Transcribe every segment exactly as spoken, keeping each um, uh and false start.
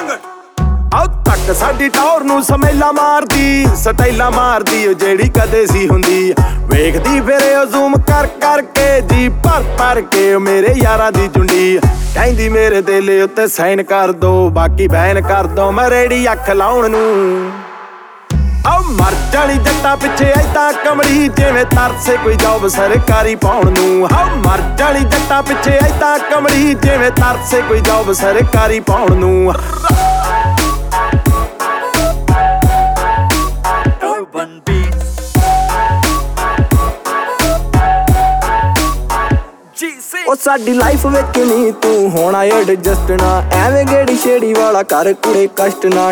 ਆਓ ਤੱਕ ਸਾਡੀ ਟੌਰ ਨੂੰ ਸਮੈਲਾ ਮਾਰਦੀ, ਸਟਾਈਲਾ ਮਾਰਦੀ ਓ ਜਿਹੜੀ ਕਦੇ ਸੀ ਹੁੰਦੀ। ਵੇਖਦੀ ਫਿਰ ਓ ਜ਼ੂਮ ਕਰ ਕਰਕੇ ਜੀ ਭਰ ਭਰ ਕੇ ਮੇਰੇ ਯਾਰਾਂ ਦੀ ਚੁੰਡੀ। ਕਹਿੰਦੀ ਮੇਰੇ ਦਿਲ ਉੱਤੇ ਸਾਈਨ ਕਰ ਦੋ, ਬਾਕੀ ਬੈਨ ਕਰ ਦੋ ਮੈਂ ਰੇੜੀ ਅੱਖ ਲਾਉਣ ਨੂੰ। ਆਓ ਮਰ ਜਾਣੀ ਜੱਟਾਂ ਪਿੱਛੇ ਐਦਾਂ ਕਮਲੀ, ਜਿਵੇਂ ਤਰਸੇ ਕੋਈ ਜੌਬ ਸਰਕਾਰੀ ਪਾਉਣ ਨੂੰ। ਆਓ ਮਰ ਜਾਣੀ ਜੱਟਾਂ ਪਿੱਛੇ ਐਦਾਂ ਕਮਲੀ, ਜਿਵੇਂ ਤਰਸੇ ਕੋਈ ਜੌਬ ਸਰਕਾਰੀ ਪਾਉਣ ਨੂੰ। ਉਹ ਸਾਡੀ ਲਾਈਫ ਵਿੱਚ ਨੀ ਤੂੰ ਹੋਣਾ ਐਡਜਸਟ ਨਾ, ਐਵੇਂ ਗੇੜੀ ਛੇੜੀ ਵਾਲਾ ਕਰ ਕੁੜੇ ਕਸ਼ਟ ਨਾ।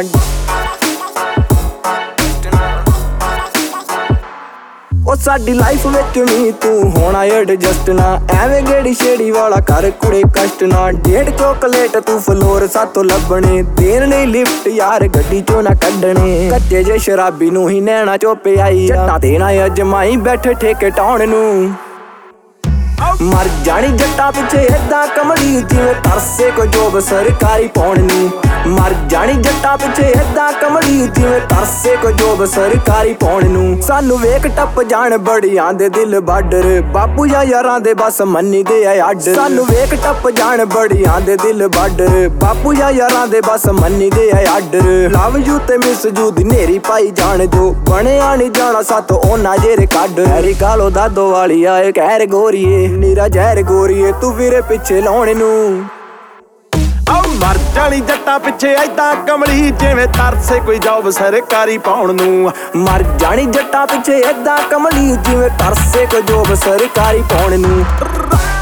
ਉਹ ਸਾਡੀ ਲਾਈਫ ਵਿੱਚ ਨੀ ਤੂੰ ਹੋਣਾ ਐਡਜਸਟ ਨਾ, ਐਵੇਂ ਗੇੜੀ ਛੇੜੀ ਵਾਲਾ ਕਰ ਕੁੜੇ ਕਸ਼ਟ ਨਾ। ਡੇਢ ਚੋਕਲੇਟ ਤੂੰ ਫਲੋਰ ਸਾਤੋਂ ਲੱਭਣੇ, ਦੇਣ ਲਈ ਲਿਫਟ ਯਾਰ ਗੱਡੀ ਚੋਂ ਨਾ ਕੱਢਣੇ। ਕੱਚੇ ਜੇ ਸ਼ਰਾਬੀ ਨੂੰ ਹੀ ਨੈਣਾ ਚੋਂ ਪਿਆਈ, ਜੱਟਾਂ ਦੇਣਾ ਅਜਮਾਈ ਬੈਠੇ ਠੇਕੇ ਟਾਉਣ ਨੂੰ। ਮਰ ਜਾਣੀ ਜੱਟਾਂ ਪਿੱਛੇ ਏਦਾਂ ਕਮਲੀ, ਜਿਵੇਂ ਤਰਸੇ ਕੋ ਜੋਬ ਸਰਕਾਰੀ ਪਾਉਣ ਨੂੰ। ਮਰ ਜਾਣੀ ਜੱਟਾਂ ਪਿੱਛੇ ਏਦਾਂ ਕਮਲੀ, ਜਿਵੇਂ ਤਰਸੇ ਕੋ ਜੋਬ ਸਰਕਾਰੀ ਪਾਉਣ ਨੂੰ। ਸਾਨੂੰ ਵੇਖ ਟੱਪ ਜਾਣ ਬੜੀਆਂ ਦੇ ਦਿਲ ਬਾਰਡਰ, ਬਾਪੂ ਜਾਂ ਯਾਰਾਂ ਦੇ ਬਸ ਮੰਨੀ ਦੇ ਆ ਆਰਡਰ। ਸਾਨੂੰ ਵੇਖ ਟੱਪ ਜਾਣ ਬੜੀਆਂ ਦੇ ਦਿਲ ਬਾਰਡਰ, ਬਾਪੂ ਜਾਂ ਯਾਰਾਂ ਦੇ ਬਸ ਮੰਨੀ ਦੇ ਆ ਆਰਡਰ। ਲਵ ਯੂ ਤੇ ਮਿਸ ਯੂ ਦੀ ਨੇਰੀ ਪਾਈ ਜਾਣ ਜੋ, ਬਣਿਆ ਨੀ ਜਾਣਾ ਸਾਤੋਂ ਉਹਨਾਂ ਜਿਹੜੇ ਕੱਢ। ਹੈਰੀ ਕਾਲੋ ਦਾਦੋ ਵਾਲੀ ਆਏ ਕਹਿਰ ਗੋਰੀਏ, ਨੀਰਾ ਜ਼ਹਿਰ ਗੋਰੀਏ ਤੂੰ ਵੀਰੇ ਪਿੱਛੇ ਲਾਉਣ ਨੂੰ। ਆਓ ਮਰ ਜਾਣੀ ਜੱਟਾਂ ਪਿੱਛੇ ਐਦਾਂ ਕਮਲੀ, ਜਿਵੇਂ ਤਰਸੇ ਕੋਈ ਜੌਬ ਸਰਕਾਰੀ ਪਾਉਣ ਨੂੰ। ਮਰ ਜਾਣੀ ਜੱਟਾਂ ਪਿੱਛੇ ਏਦਾਂ ਕਮਲੀ, ਜਿਵੇਂ ਤਰਸੇ ਕੋ ਜੋਬ ਸਰਕਾਰੀ ਪਾਉਣ ਨੂੰ।